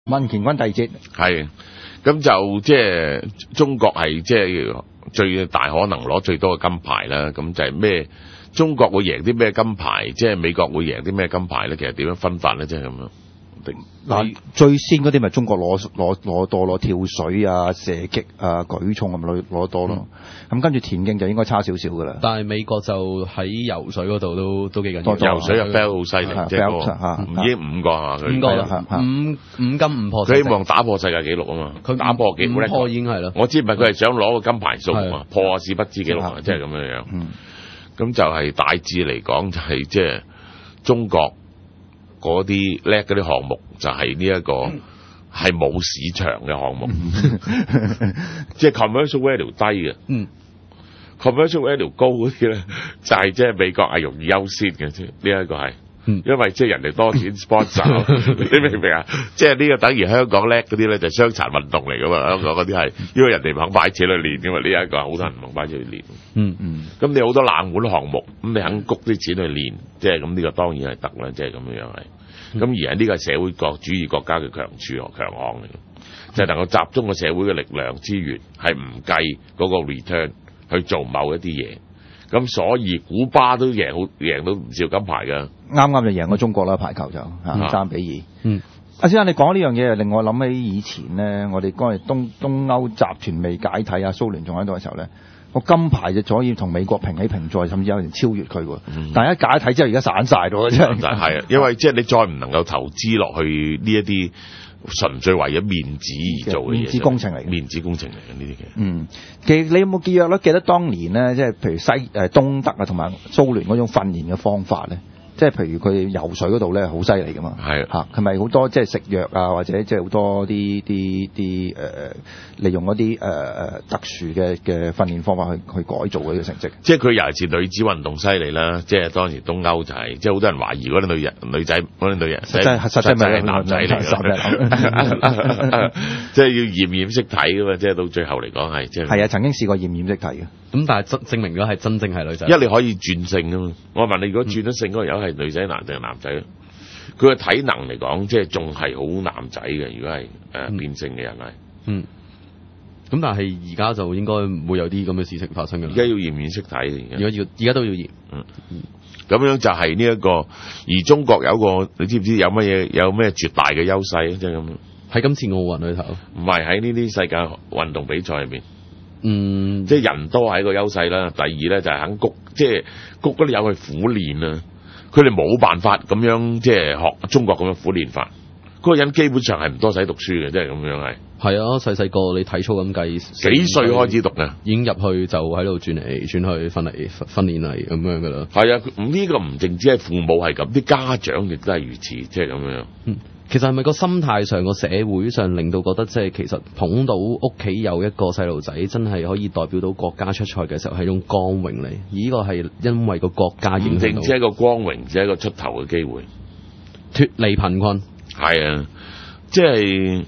問乾坤第二節係，咁就即係中國係即係最大可能攞最多嘅金牌啦。咁就係咩？中國會贏啲咩金牌？即係美國會贏啲咩金牌咧？其實點樣分法咧？即係咁樣。 嗱，最先嗰啲咪中國攞多咯，跳水啊、射擊啊、舉重咁攞多咯。咁跟住田徑就應該差少少噶啦。 但係美國就喺游水嗰度都幾緊要。 游水啊 ，Bell 好犀利，即係唔知5個啊， 五個啦，五金5破。 佢希望打破世界紀錄啊嘛，佢打破紀錄咧， 5破已經係啦。 我知唔係佢係想攞個金牌數啊嘛，破下史不知紀錄啊，即係咁樣樣。咁就係大致嚟講就係即係中國嗰啲叻嗰啲項目就係呢一個係冇市場嘅項目，即係 commercial value 低嘅，commercial value 高嗰啲咧就係即係美國係容易優先嘅啫，呢一個係。因為即係人哋多錢 sponsor， 你明唔明啊？即係呢個等於香港叻嗰啲咧就係傷殘運動嚟噶嘛，香港嗰啲係因為人哋唔肯擺錢去練噶嘛，呢一個好多人唔肯擺錢去練。咁你好多冷門項目，咁你肯谷啲錢去練，即係咁呢個當然係得啦，即係咁樣樣係。咁而係呢個係社會主義國家嘅強處強項嚟嘅，就係能夠集中個社會嘅力量資源，係唔計嗰個 return 去做某一啲嘢。咁所以古巴都贏到唔少金牌㗎。啱啱就贏過中國啦，排球就3-2。阿先生，你講呢樣嘢令我諗起以前咧，我哋嗰陣東歐集團未解體啊，蘇聯仲喺度嘅時候咧，個金牌就可以同美國平起平坐，甚至有人超越佢喎。但係一解體之後，而家散晒咗，真係。 係啊，因為即係你再唔能夠投資落去呢一啲純粹為咗面子而做嘅嘢，面子工程嚟嘅呢啲嘅。 其實你有冇記得當年咧，即係譬如東德啊同埋蘇聯嗰種訓練嘅方法咧？即係譬如佢游水嗰度咧，好犀利噶嘛。係啊，係咪好多即係食藥啊，或者即係好多啲利用嗰啲特殊嘅訓練方法去改造嗰個成績？即係佢尤其是女子運動犀利啦。即係當時東歐就係，即係好多人懷疑嗰啲女仔嗰啲女人實際係男仔嚟嘅，即係要驗識睇噶嘛。即係到最後嚟講係，即係係啊，曾經試過驗識睇嘅。咁但係證明咗係真正係女仔。你可以轉性噶嘛？我問你，如果轉咗性嗰個人係女仔男定係男仔？佢嘅體能嚟講，即係仲係好男仔嘅。如果係變性嘅人係，咁但係而家就應該唔會有啲咁嘅事情發生嘅。而家要驗識體，而家都要驗。咁樣就係呢一個。而中國有個，你知唔知有咩絕大嘅優勢啊？即係咁。喺今次奧運裏頭，唔係喺呢啲世界運動比賽入邊。即係人多係一個優勢啦。第二咧就係肯谷，即係谷嗰啲有去苦練啊。佢哋冇辦法咁樣即係學中國咁樣苦練法。嗰個人基本上係唔多使讀書嘅，即係咁樣係。係啊，細細個你體操咁計，幾歲開始讀嘅？已經入去就喺度轉嚟轉去訓練嚟咁樣噶啦。係啊，呢個唔淨止係父母係咁，啲家長亦都係如此，即係咁樣。其實係咪個心態上、個社會上令到覺得即係其實捧到屋企有一個細路仔真係可以代表到國家出賽嘅時候係一種光榮嚟，而呢個係因為個國家影響到。只係一個光榮，只係一個出頭嘅機會，脫離貧困。係啊，即係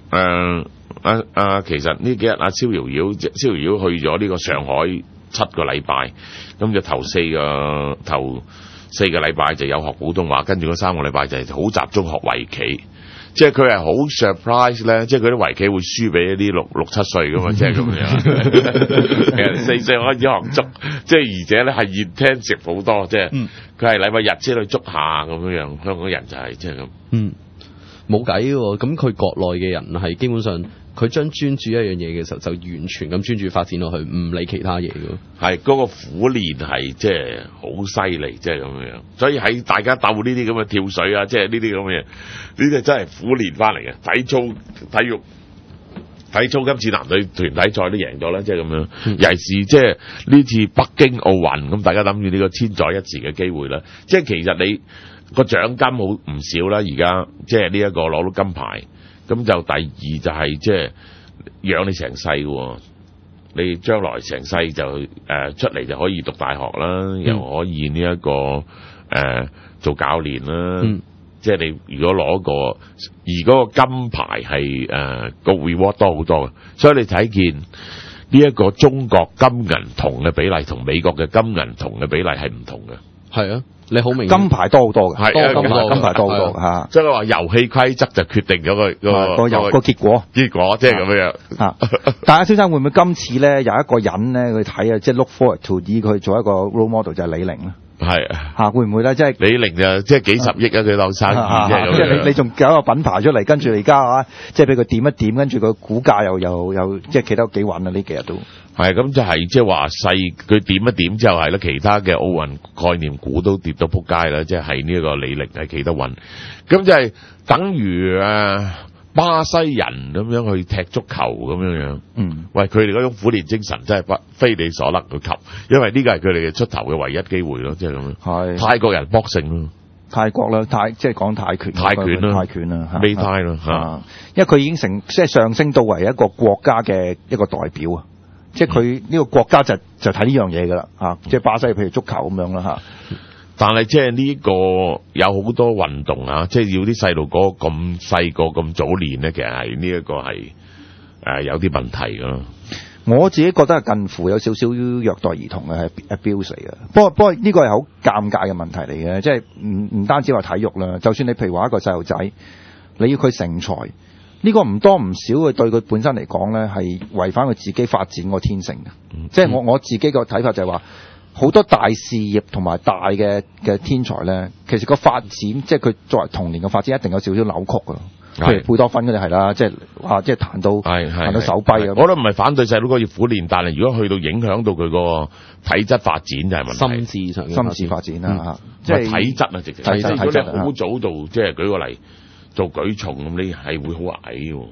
其實呢幾日阿逍遙遙去咗呢個上海7個禮拜，咁就頭4個禮拜就有學普通話，跟住嗰3個禮拜就係好集中學圍棋。即係佢係好 surprise 咧，即係佢啲圍棋會輸俾一啲6、7歲噶嘛，即係咁樣。其實4歲開始學捉，即係而且咧係intensive好多，即係佢係禮拜日先去捉下咁樣。香港人就係即係咁。冇計喎，咁佢國內嘅人係基本上佢將專注一樣嘢嘅時候，就完全咁專注發展落去，唔理其他嘢嘅。係嗰個苦練係即係好犀利，即係咁樣。所以喺大家鬥呢啲咁嘅跳水啊，即係呢啲咁嘅嘢，呢啲真係苦練翻嚟嘅。體操今次男女團體賽都贏咗啦，即係咁樣。尤其是即係呢次北京奧運，咁大家諗住呢個千載一遇嘅機會啦。即係其實你個獎金好唔少啦，而家即係呢一個攞到金牌，咁就第二就係即係養你成世嘅，你將來成世就出嚟就可以讀大學啦，又可以呢一個做教練啦。即係你如果攞個，而嗰個金牌係個 reward 多好多嘅，所以你睇見呢一個中國金銀銅嘅比例同美國嘅金銀銅嘅比例係唔同嘅。係啊。 你好明金牌多好多嘅， 係金牌多好多嚇。 即係話遊戲規則就決定咗個結果， 即係咁樣嚇。但係蕭生會唔會今次咧有一個人咧佢睇啊，即係 look forward to 以佢做一個 role model 就係李寧咧？ 係嚇，會唔會咧？即係李寧就即係幾十億啊！佢當生意即係你仲搞一個品牌出嚟，跟住而家啊，即係俾佢點一點，跟住個股價又即係企得幾穩啊！呢幾日都係咁就係即係話細佢點一點之後係啦，其他嘅奧運概念股都跌到撲街啦，即係呢個李寧係企得穩，咁就係等於巴西人咁樣去踢足球咁樣。喂，佢哋嗰種苦練精神真係非你所能去及，因為呢個係佢哋嘅出頭嘅唯一機會咯，即係咁樣。係泰國人boxing咯， 泰國啦，即係講泰拳啦， 美泰咯嚇， 因為佢已經即係上升到為一個國家嘅一個代表啊，即係佢呢個國家就睇呢樣嘢㗎啦嚇，即係巴西譬如足球咁樣啦嚇。 但係即係呢個有好多運動啊，即係要啲細路哥咁細個咁早練咧，其實係呢一個係有啲問題㗎咯。 我自己覺得係近乎有少少虐待兒童嘅係 abuse 嚟嘅。不過呢個係好尷尬嘅問題嚟嘅，即係唔單止話體育啦，就算你譬如話一個細路仔，你要佢成才，呢個唔多唔少嘅對佢本身嚟講咧係違反佢自己發展個天性嘅。即係我自己個睇法就係話。好多大事業同埋大嘅天才咧，其實個發展即係佢作為童年嘅發展，一定有少少扭曲㗎。譬如貝多芬嗰啲係啦，即係彈到手跛啊！ 我都唔係反對細佬哥要苦練，但係如果去到影響到佢個體質發展就係問題。 心智發展啦即係體質啊，直情。 體質好早度即係舉個例做舉重咁，你係會好矮喎。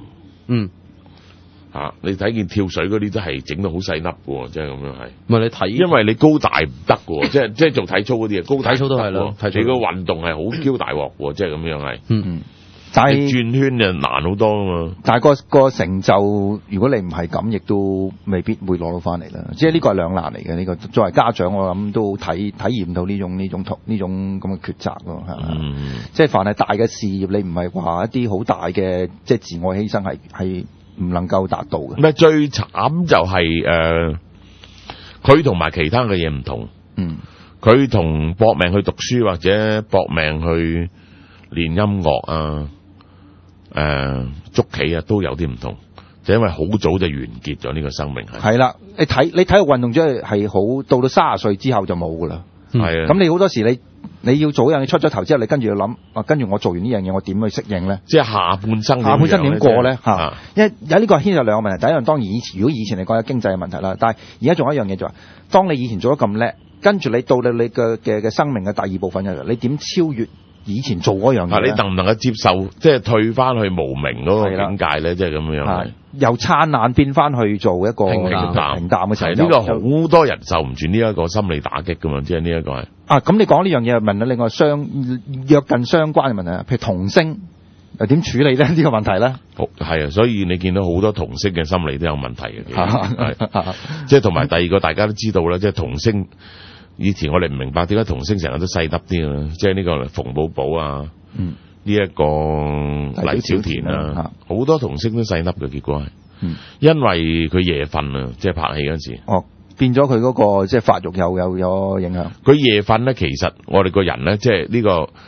你睇見跳水嗰啲都係整到好細粒喎，即係咁樣係。唔係你睇，因為你高大唔得喎，即係做體操嗰啲啊，高大體操都係咯。你個運動係好嬌大鑊喎，即係咁樣係。但係轉圈就難好多啊嘛。但係個成就，如果你唔係咁，亦都未必會攞到翻嚟啦。即係呢個係兩難嚟嘅。呢個作為家長，我諗都體驗到呢種咁嘅抉擇咯，係嘛？即係凡係大嘅事業，你唔係話一啲好大嘅即係自我犧牲係唔能夠達到嘅。最慘就係佢同埋其他嘅嘢唔同。佢同搏命去讀書或者搏命去練音樂啊、捉棋啊都有啲唔同，就因為好早就完結咗呢個生命。係啦，你體育運動咗係好到30歲之後就冇噶啦。係啊，咁你好多時你要做一樣嘢出咗頭之後，你跟住要諗跟住我做完呢樣嘢，我點去適應咧？即係下半生點過咧？因為有呢個牽涉兩個問題。第一樣當然如果以前嚟講有經濟嘅問題啦，但係而家仲有一樣嘢就係，當你以前做得咁叻，跟住你到你嘅生命嘅第二部分嘅，你點超越以前做嗰樣嘢？你能唔能夠接受即係退翻去無名嗰個境界咧？即係咁樣，由燦爛變翻去做一個平淡嘅時候，呢個好多人受唔住呢一個心理打擊噶嘛，即係呢一個係。咁你講呢樣嘢，問到另外約近相關嘅問題，譬如童星又點處理咧？呢個問題咧？係啊，所以你見到好多童星嘅心理都有問題嘅，即係同埋第二個大家都知道啦，即係童星。以前我哋唔明白點解童星成日都細粒啲啊，即係呢個馮寶寶啊，呢一個黎小田啊，好多童星都細粒嘅，結果係，因為佢夜瞓啊，即係拍戲嗰陣時，變咗佢嗰個即係發育有影響。佢夜瞓咧，其實我哋個人咧，即係呢個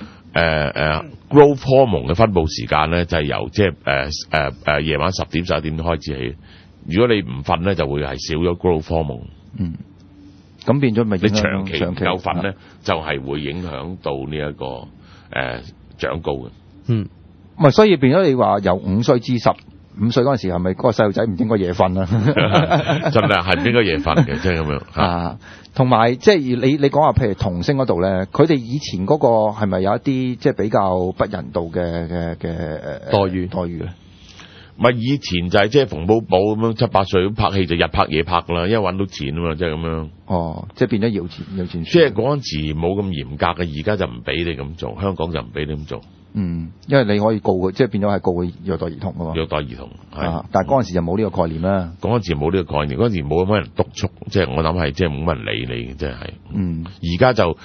growth hormone 嘅分佈時間咧，就係由即係夜晚10點11點開始起。如果你唔瞓咧，就會係少咗 growth hormone。咁變咗咪你長期唔夠瞓咧，就係會影響到呢一個長高嘅。唔係，所以變咗你話由5歲至15歲嗰陣時，係咪嗰個細路仔唔應該夜瞓啊？真係係唔應該夜瞓嘅，即係咁樣。同埋即係你講話，譬如童星嗰度咧，佢哋以前嗰個係咪有一啲即係比較不人道嘅待遇咧？咪以前就係即係馮寶寶咁樣7、8歲咁拍戲就日拍夜拍啦，因為揾到錢啊嘛，即係咁樣。即係變咗要錢。即係嗰陣時冇咁嚴格嘅，而家就唔俾你咁做，香港就唔俾你咁做。因為你可以告佢，即係變咗係告佢虐待兒童啊嘛。虐待兒童係，但係嗰陣時就冇呢個概念啦。嗰陣時冇呢個概念，嗰陣時冇乜人督促，即係我諗係即係冇乜人理你嘅，即係。而家就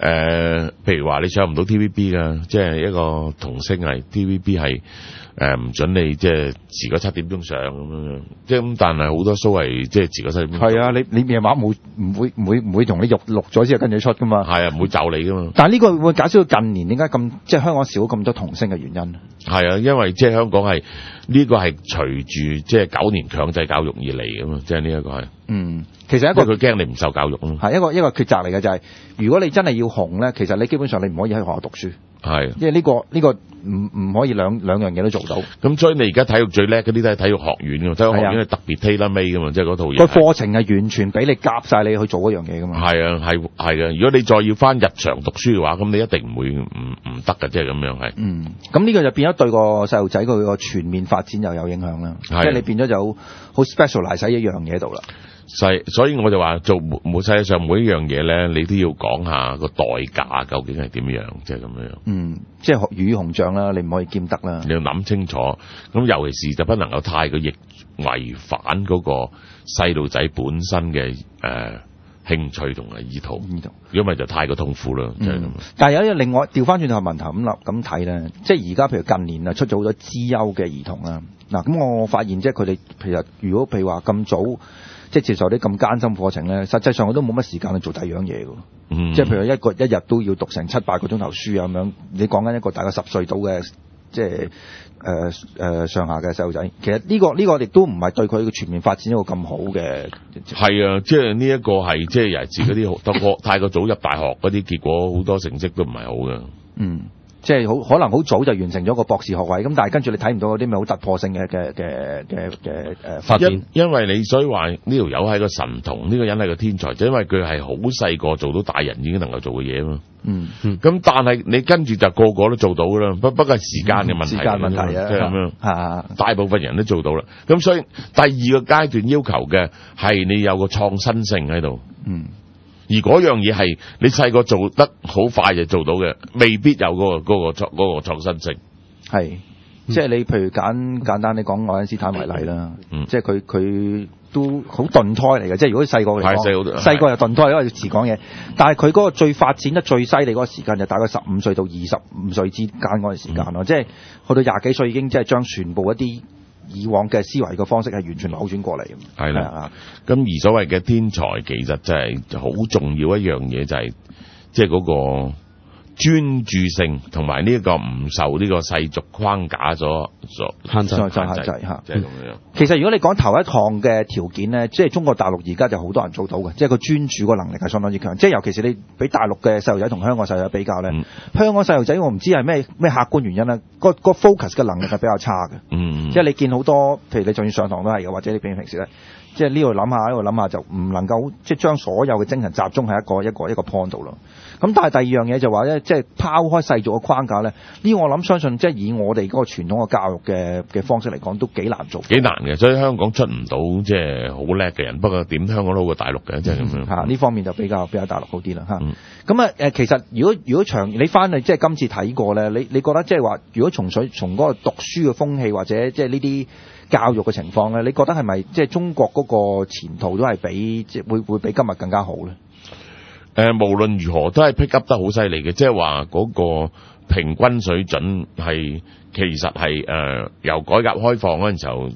譬如話你上唔到 TVB 㗎，即係一個童星係 TVB 係唔准你即係遲過7點鐘上咁樣，即係咁，但係好多 show 係即係遲過7點鐘。係啊，你夜晚唔會同你錄咗之後跟住出噶嘛。係啊，唔會就你噶嘛。 但係呢個會解釋到近年點解咁即係香港少咁多童星嘅原因。 係啊，因為即係香港係呢個係隨住即係9年強制教育而嚟噶嘛，即係呢一個係。 其實一個佢驚你唔受教育咯。 係一個抉擇嚟嘅就係，如果你真係要紅咧，其實你基本上你唔可以喺學校讀書。係，因為呢個唔可以兩樣嘢都做到。咁所以你而家體育最叻嗰啲都係體育學院㗎嘛，體育學院係特別 tailor-made 㗎嘛，即係嗰套嘢。 個課程係完全俾你夾晒你去做嗰樣嘢㗎嘛。係啊， 係嘅。如果你再要翻日常讀書嘅話，咁你一定唔會唔得㗎，即係咁樣係。 咁呢個就變咗對個細路仔佢個全面發展又有影響啦。即係你變咗就好 specialize 喺一樣嘢度啦。 所以我就話做世界上每一樣嘢咧，你都要講下個代價究竟係點樣，即係咁樣。 即係魚與熊掌啦，你唔可以兼得啦。 你要諗清楚，咁尤其是就不能夠太過違反嗰個細路仔本身嘅興趣同埋意圖。如果唔係就太過痛苦啦，即係咁。 但係有一個另外調翻轉頭問題咁睇咧，即係而家譬如近年啊出咗好多資優嘅兒童啦。嗱，咁我發現即係佢哋其實如果譬如話咁早。即係接受啲咁艱辛課程咧，實際上我都冇乜時間去做第二樣嘢㗎。即係譬如一日都要讀成7-8個鐘頭書啊咁樣。你講緊一個大概10歲到嘅，即係上下嘅細路仔。其實呢個亦都唔係對佢嘅全面發展一個咁好嘅。係啊，即係呢一個係即係尤其是嗰啲太過早入大學嗰啲，結果好多成績都唔係好嘅。 即係可能好早就完成咗個博士學位，咁但係跟住你睇唔到嗰啲咩好突破性嘅發展。 因為你所以話呢條友係個神童，呢個人係個天才，就因為佢係好細個做到大人已經能夠做嘅嘢啊嘛。咁但係你跟住就個個都做到啦，不過係時間嘅問題。時間問題啊，即係咁樣。大部分人都做到啦。咁所以第二個階段要求嘅係你有個創新性喺度。而嗰樣嘢係你細個做得好快就做到嘅，未必有嗰個創新性。 係，即係你譬如簡單你講愛因斯坦為例啦，即係佢都好鈍胎嚟嘅，即係如果細個嚟講，細個又鈍胎，因為遲講嘢。但係佢嗰個最發展得最犀利嗰個時間就大概15歲到25歲之間嗰段時間咯，即係去到20幾歲已經即係將全部一啲以往嘅思維嘅方式係完全扭轉過嚟。係啦， 咁而所謂嘅天才其實就係好重要一樣嘢，就係即係嗰個專注性同埋呢一個唔受呢個世俗框架所限制嚇，即係咁樣。 其實如果你講頭一項嘅條件咧，即係中國大陸而家就好多人做到嘅，即係個專注個能力係相當之強。即係尤其是你俾大陸嘅細路仔同香港細路仔比較咧，香港細路仔我唔知係咩客觀原因啦，個 focus 嘅能力係比較差嘅。即係你見好多，譬如你就算上堂都係嘅，或者你平時咧，即係呢度諗下就唔能夠即係將所有嘅精神集中喺一個 point 度咯。咁但係第二樣嘢就話咧，即係拋開世俗嘅框架咧，呢個我諗相信即係以我哋嗰個傳統嘅教育嘅方式嚟講，都幾難做。幾難嘅，所以香港出唔到即係好叻嘅人。不過點香港都好過大陸嘅，即係咁樣。 呢方面就比較大陸好啲啦。咁其實如果長你翻去即係今次睇過咧，你覺得即係話，如果從嗰個讀書嘅風氣或者即係呢啲教育嘅情況咧，你覺得係咪即係中國嗰個前途都係會比今日更加好咧？ 無論如何都係 pick up 得好犀利嘅，即係話嗰個平均水準係其實係由改革開放嗰陣時候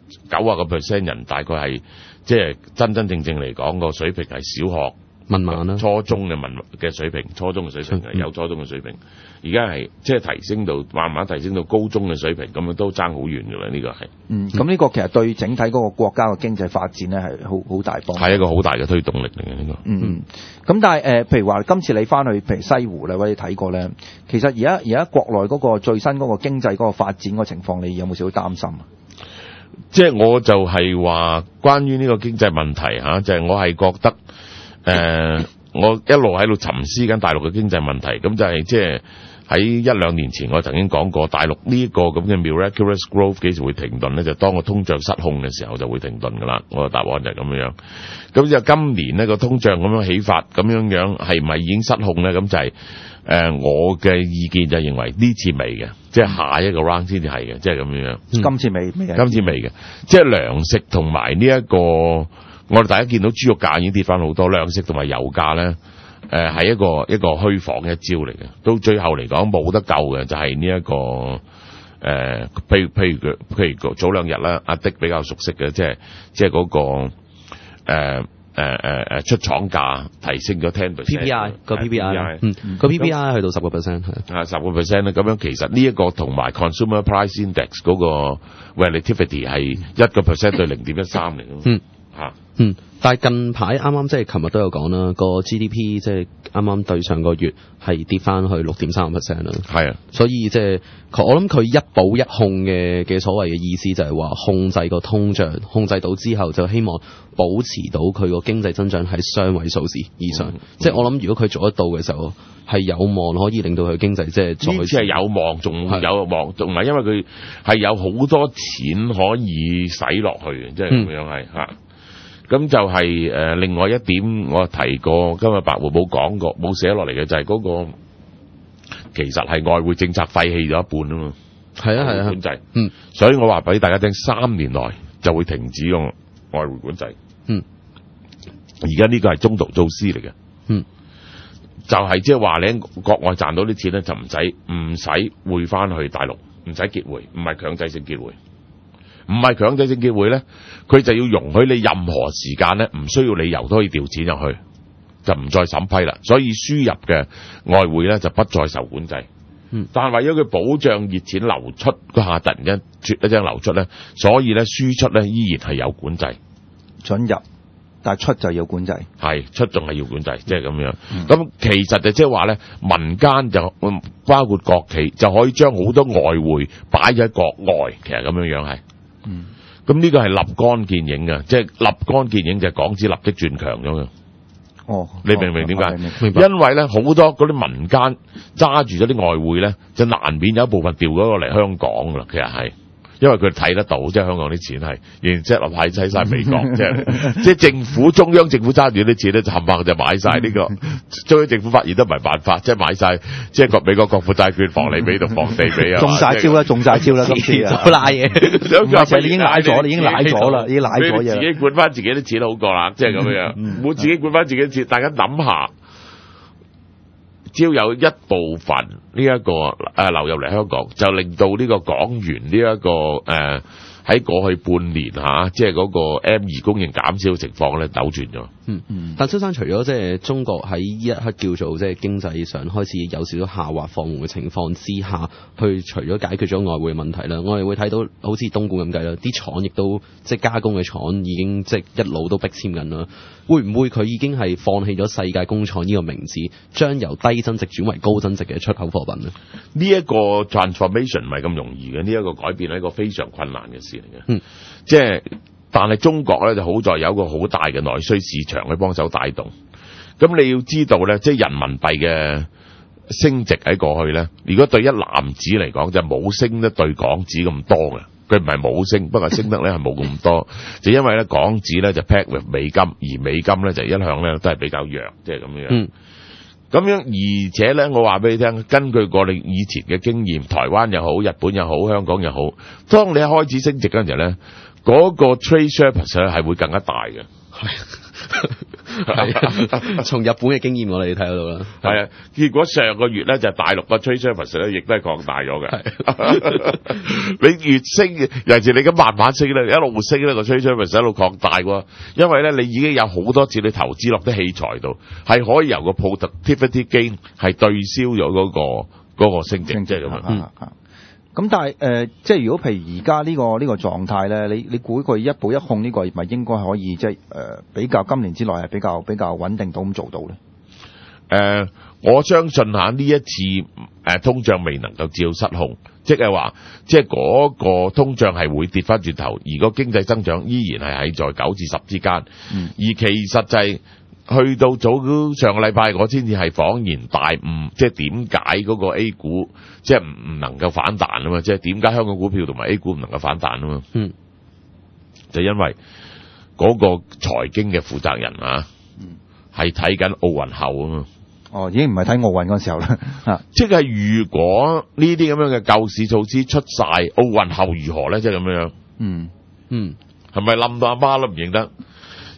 90%人大概係即係真正嚟講個水平係小學文盲啦， 初中嘅水平，初中嘅水平係有初中嘅水平，而家係即係提升到慢慢提升到高中嘅水平，咁樣都爭好遠㗎啦。呢個係咁呢個其實對整體嗰個國家嘅經濟發展咧係好大幫助， 係一個好大嘅推動力嚟嘅呢個。 咁但係譬如話今次你翻去譬如西湖咧，或者睇過咧，其實而家國內嗰個最新嗰個經濟嗰個發展個情況，你有冇少少擔心啊？ 即係我就係話關於呢個經濟問題嚇，就係我係覺得。我一路喺度沉思緊大陸嘅經濟問題，咁就係即係喺1-2年前我曾經講過，大陸呢個咁嘅 miraculous growth 幾時會停頓咧？就當個通脹失控嘅時候就會停頓噶啦。我嘅答案就係咁樣。咁就今年呢個通脹咁樣起發，咁樣係咪已經失控咧？咁就係我嘅意見就認為呢次未嘅，即係下一個 round 先至係嘅，即係咁樣。 今次未嘅，即係糧食同埋呢一個。我哋大家見到豬肉價已經跌翻好多，糧食同埋油價咧， 係一個虛晃嘅一招嚟嘅，到最後嚟講冇得救嘅，就係呢一個譬如早兩日啦，阿迪比較熟悉嘅，即係嗰個出廠價提升咗 10%。 PPI 個 PPI， 個 PPI 去到10%係 10%咧，咁樣其實呢一個同埋 Consumer Price Index 嗰個 relativity 係1% 對0.13嚟嘅。 但係近排啱啱即係琴日都有講啦，個 GDP 即係啱啱對上個月係跌翻去6.3% 啦。係啊，所以即係我諗佢一保一控嘅所謂嘅意思就係話控制個通脹，控制到之後就希望保持到佢個經濟增長喺雙位數字以上。即係我諗如果佢做得到嘅時候，係有望可以令到佢經濟即係再次係有望，仲有望，仲唔係因為佢係有好多錢可以使落去嘅，即係咁樣係嚇。咁就係另外一點我提過，今日白狐冇講過冇寫落嚟嘅就係嗰個其實係外匯政策廢棄咗一半啊嘛。係啊管制。所以我話俾大家聽，3年內就會停止個外匯管制。而家呢個係中途措施嚟嘅。就係即係話你喺國外賺到啲錢咧，就唔使匯翻去大陸，唔使結匯，唔係強制性結匯。唔係強制性結匯咧，佢就要容許你任何時間咧，唔需要理由都可以調錢入去，就唔再審批啦。所以輸入嘅外匯咧就不再受管制。但係為咗佢保障熱錢流出嗰下突然間一張流出咧，所以咧輸出咧依然係有管制， 准入，但係出就要管制。係出仲係要管制，即係咁樣。咁其實就即係話咧，民間就包括國企就可以將好多外匯擺喺國外，其實咁樣係。咁呢個係立竿見影嘅，即係立竿見影就係港紙立即轉強咗嘅。你明唔明點解？因為咧好多嗰啲民間揸住咗啲外匯咧，就難免有一部分調咗落嚟香港噶啦。其實係，因為佢睇得到，即係香港啲錢係，然之後派喺晒美國，即係政府中央政府揸住啲錢咧，就冚唪唥就買晒呢個。中央政府發現都唔係辦法，即係買晒，即係美國國庫債券、房利美同房地美啊。 中晒招啦，中晒招啦，今次啊，拉嘢，唔係你已經賴咗，你已經賴咗啦，已經賴咗嘢。 自己管翻自己啲錢好過啦，即係咁樣。冇自己管翻自己啲錢，大家諗下。只要有一部分呢一個流入嚟香港，就令到呢個港元呢一個喺過去半年即係嗰個 M2 供應減少嘅情況咧扭轉咗。 但蕭生除咗即係中國喺呢一刻叫做即係經濟上開始有少少下滑放緩嘅情況之下，去除咗解決咗外匯嘅問題啦，我哋會睇到好似東莞咁計啦，啲廠亦都即係加工嘅廠已經即係一路都逼遷緊啦。會唔會佢已經係放棄咗世界工廠呢個名字，將由低增值轉為高增值嘅出口貨品呢？ 呢一個 transformation 唔係咁容易嘅，呢一個改變係一個非常困難嘅事嚟嘅。即係但係中國咧就好在有一個好大嘅內需市場去幫手帶動。咁你要知道咧，即係人民幣嘅升值喺過去咧，如果對一籃子嚟講就冇升得對港紙咁多嘅。佢唔係冇升，不過升得咧係冇咁多，就因為咧港紙咧就 peg with 美金，而美金咧就一向咧都係比較弱，即係咁樣。咁樣而且咧，我話俾你聽，根據過你以前嘅經驗，台灣又好，日本又好，香港又好，當你一開始升值嗰陣時咧，嗰個 trade surplus 咧係會更加大嘅。 係從日本嘅經驗我哋睇得到啦。 係啊，結果上個月咧就大陸個 trade surplus 咧亦都係擴大咗嘅。你越升，尤其是你咁慢慢升咧，一路升咧個 trade surplus 一路擴大喎。因為咧你已經有好多次你投資落啲器材度，係可以由個 productivity gain 係對消咗嗰個升值，即係咁樣。 咁但係即係如果譬如而家呢個狀態咧，你估佢一步一控呢個咪應該可以即係比較今年之內係比較穩定到咁做到咧？ 我相信呢一次通脹未能夠照失控，即係話即係嗰個通脹係會跌翻轉頭，而個經濟增長依然係喺在9至10之間。而其實就係去到早上個禮拜，我先至係恍然大悟，即係點解嗰個 A 股即係唔能夠反彈啊嘛？即係點解香港股票同埋 A 股唔能夠反彈啊嘛？就因為嗰個財經嘅負責人係睇緊奧運後啊嘛。 已經唔係睇奧運嗰時候啦。 即係如果呢啲咁樣嘅救市措施出晒，奧運後如何咧？即係咁樣。係咪冧到阿媽都唔認得？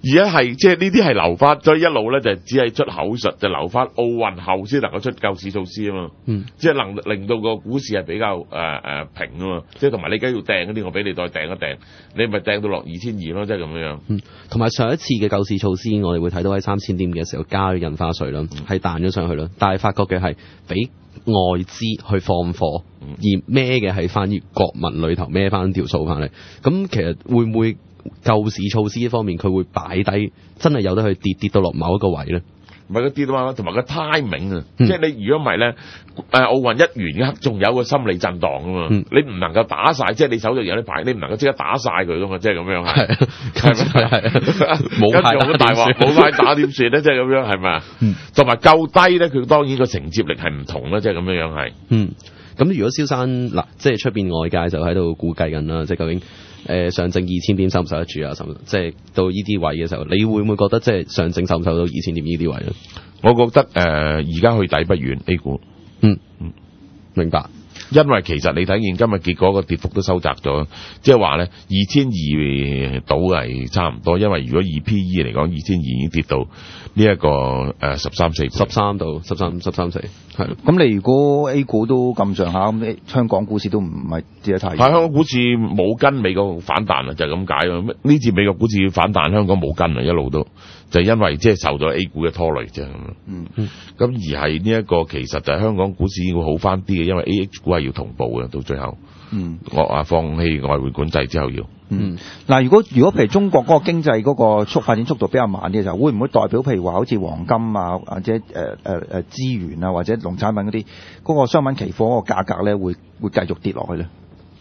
而家係即係呢啲係留翻，所以一路咧就只係出口術，就留翻奧運後先能夠出救市措施啊嘛。即係能令到個股市係比較平啊嘛。即係同埋你而家要掟嗰啲，我俾你再掟一掟，你咪掟到落2200咯，即係咁樣。 同埋上一次嘅救市措施，我哋會睇到喺3000點嘅時候加咗印花稅啦，係彈咗上去啦。但係發覺嘅係俾外資去放貨，而孭嘅係翻國民裏頭孭翻條數翻嚟。咁其實會唔會救市措施方面，佢會擺低真係有得去跌到落某一個位咧？ 唔係嗰啲啊嘛，同埋個 timing 啊，即係你如果唔係咧，奧運一完嘅刻，仲有個心理震盪啊嘛，你唔能夠打晒，即係你手上有啲牌，你唔能夠即刻打晒佢噶嘛，即係咁樣係，冇牌打大鑊，冇牌打點算咧？即係咁樣係咪啊？同埋夠低咧，佢當然個承接力係唔同啦，即係咁樣樣係。 咁如果蕭生嗱，即係出邊外界就喺度估計緊啦，即係究竟上證2000點守唔守得住啊？即係到呢啲位嘅時候，你會唔會覺得即係上證守唔守到2000點呢啲位咧？ 我覺得而家去底不遠 A 股。 明白。 因為其實你睇見今日結果個跌幅都收窄咗，即係話咧2200到係差唔多，因為如果以 PE 嚟講，2200已經跌到呢一個13到13.4，係。咁你如果 A 股都咁上下，咁香港股市都唔係跌得太遠。 香港股市冇跟美國反彈啊，就係咁解咯。呢次美國股市反彈，香港冇跟啊，一路都就因為即係受咗 A 股嘅拖累啫。咁而係呢一個其實就係香港股市會好翻啲嘅，因為 AH 股係要同步嘅，到最後。我放棄外匯管制之後要。 嗱，如果譬如中國嗰個經濟嗰個發展速度比較慢啲嘅時候，會唔會代表譬如話好似黃金啊，或者資源啊，或者農產品嗰啲嗰個商品期貨嗰個價格咧，會繼續跌落去咧？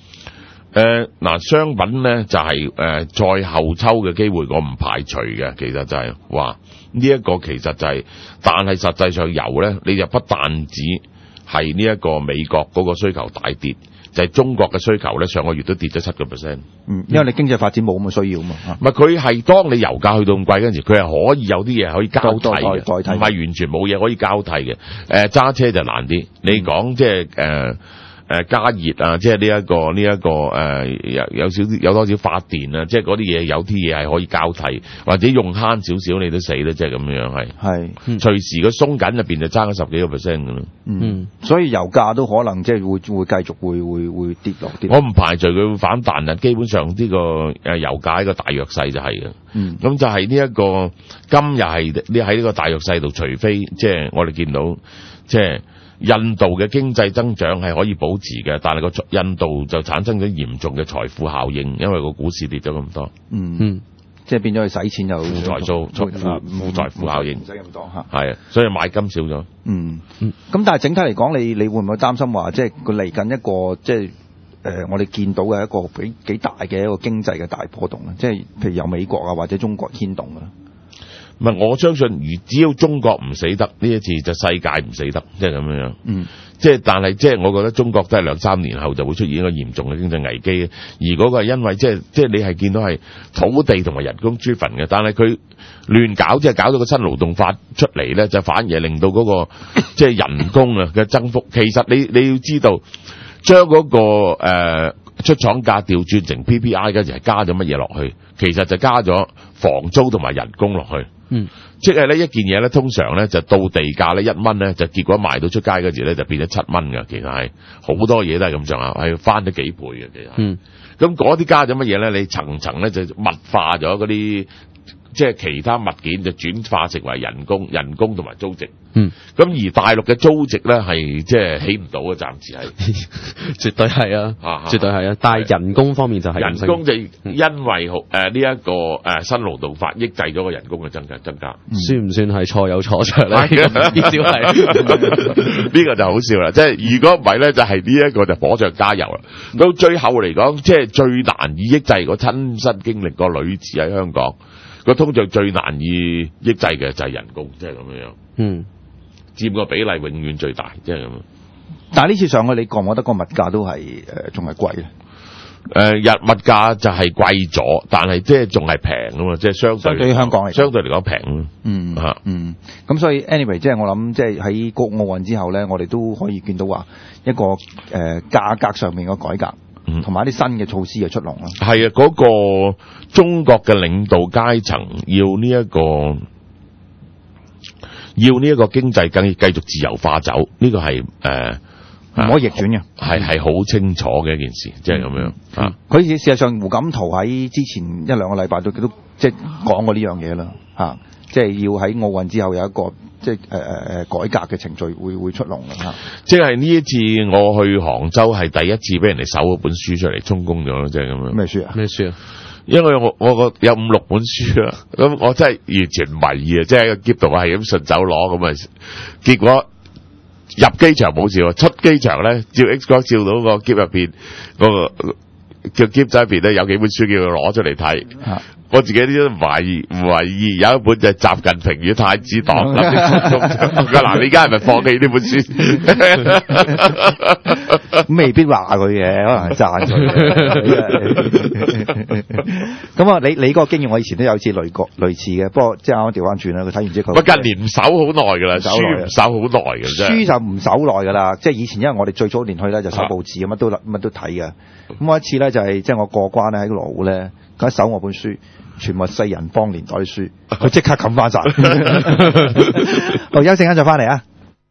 商品咧就係再後抽嘅機會，我唔排除嘅。其實就係話呢一個其實就係，但係實際上油咧，你就不但止係呢一個美國嗰個需求大跌，就係中國嘅需求咧，上個月都跌咗7%。 因為你經濟發展冇咁嘅需要嘛。 唔係佢係當你油價去到咁貴嗰陣時，佢係可以有啲嘢可以交替嘅，唔係完全冇嘢可以交替嘅。揸車就難啲。你講即係加熱啊，即係呢一個有多少發電啊，即係嗰啲嘢有啲嘢係可以交替，或者用慳少少你都死啦，即係咁樣係。隨時佢鬆緊入邊就爭咗10幾個%㗎啦。 所以油價都可能即係會繼續會跌落啲。 我唔排除佢會反彈啊，基本上呢個油價一個大弱勢就係嘅。咁就係呢一個今日係你喺呢個大弱勢度，除非即係我哋見到即係。印度嘅經濟增長係可以保持嘅，但係個印度就產生咗嚴重嘅財富效應，因為個股市跌咗咁多。 即係變咗去使錢就冇財富效應， 唔使咁多嚇。 係啊，所以買金少咗。 咁但係整體嚟講，你會唔會擔心話，即係佢嚟緊一個即係我哋見到嘅一個幾大嘅一個經濟嘅大波動咧？即係譬如由美國啊或者中國牽動嘅。 唔係，我相信只要中國唔死得，呢一次就世界唔死得，即係咁樣。即係但係即係我覺得中國都係2-3年後就會出現一個嚴重嘅經濟危機。而嗰個係因為即係你係見到係土地同埋人工driven嘅，但係佢亂搞，即係搞到個新勞動法出嚟咧，就反而係令到嗰個即係人工啊嘅增幅。其實你要知道，將嗰個出廠價調轉成 PPI 嗰時係加咗乜嘢落去？其實就加咗房租同埋人工落去。即係咧一件嘢咧，通常咧就到地價咧1蚊咧，就結果賣到出街嗰時咧就變咗7蚊㗎。其實係好多嘢都係咁上下，係翻咗幾倍嘅。其實咁嗰啲加咗乜嘢咧？你層層咧就物化咗嗰啲即係其他物件，就轉化成為人工同埋租值。咁而大陸嘅租值咧係即係起唔到嘅，暫時係絕對係啊，絕對係啊。但係人工方面就係人工就因為呢一個新勞動法抑制咗個人工嘅增加， 算唔算係錯有錯着咧？呢招係呢個就好笑啦。即係如果唔係咧，就係呢一個就火上加油啦。到最後嚟講，即係最難以抑制，我親身經歷過女子喺香港個通脹最難以抑制嘅就係人工，即係咁樣。佔個比例永遠最大，即係咁。 但係呢次上去，你覺唔覺得個物價都係仲係貴咧？ 日物價就係貴咗，但係即係仲係平啊嘛，即係相對於香港嚟，相對嚟講平。 咁所以 anyway， 即係我諗，即係喺奧運之後咧，我哋都可以見到話一個價格上面嘅改革。 同埋一啲新嘅措施嘅出籠啦。 係啊，嗰個中國嘅領導階層要呢一個經濟繼續自由化走，呢個係唔可以逆轉嘅， 係好清楚嘅一件事，即係咁樣啊。 佢事實上胡錦濤喺之前1-2個禮拜都即係講過呢樣嘢啦，嚇，即係要喺奧運之後有一個即係改革嘅程序會出籠嘅嚇。即係呢一次我去杭州係第一次俾人哋搜嗰本書出嚟充公咗咯，即係咁樣。 咩書啊？ 咩書啊？因為我有5-6本書啦，咁我真係完全迷啊！即係喺個篋度係咁順手攞咁啊，結果入機場冇事喎，出機場咧照 X 光照到個篋入邊嗰個叫篋仔入邊咧有幾本書叫佢攞出嚟睇。我自己都唔懷疑，有一本就係習近平與太子黨。嗱，你而家係咪放棄呢本書？ 未必話佢嘅，可能係讚佢。咁啊，你嗰個經驗，我以前都有次類似嘅，不過即係啱啱調翻轉啦。佢睇完之後， 不近年唔守好耐㗎啦，書唔守好耐嘅啫。 書就唔守耐㗎啦，即係以前因為我哋最早年去咧就守報紙，乜都睇嘅。咁我一次咧就係即係我過關咧喺羅湖咧，佢一搜我本書。全部4人幫年代啲書，佢即刻冚翻晒。好，休息間再翻嚟啊！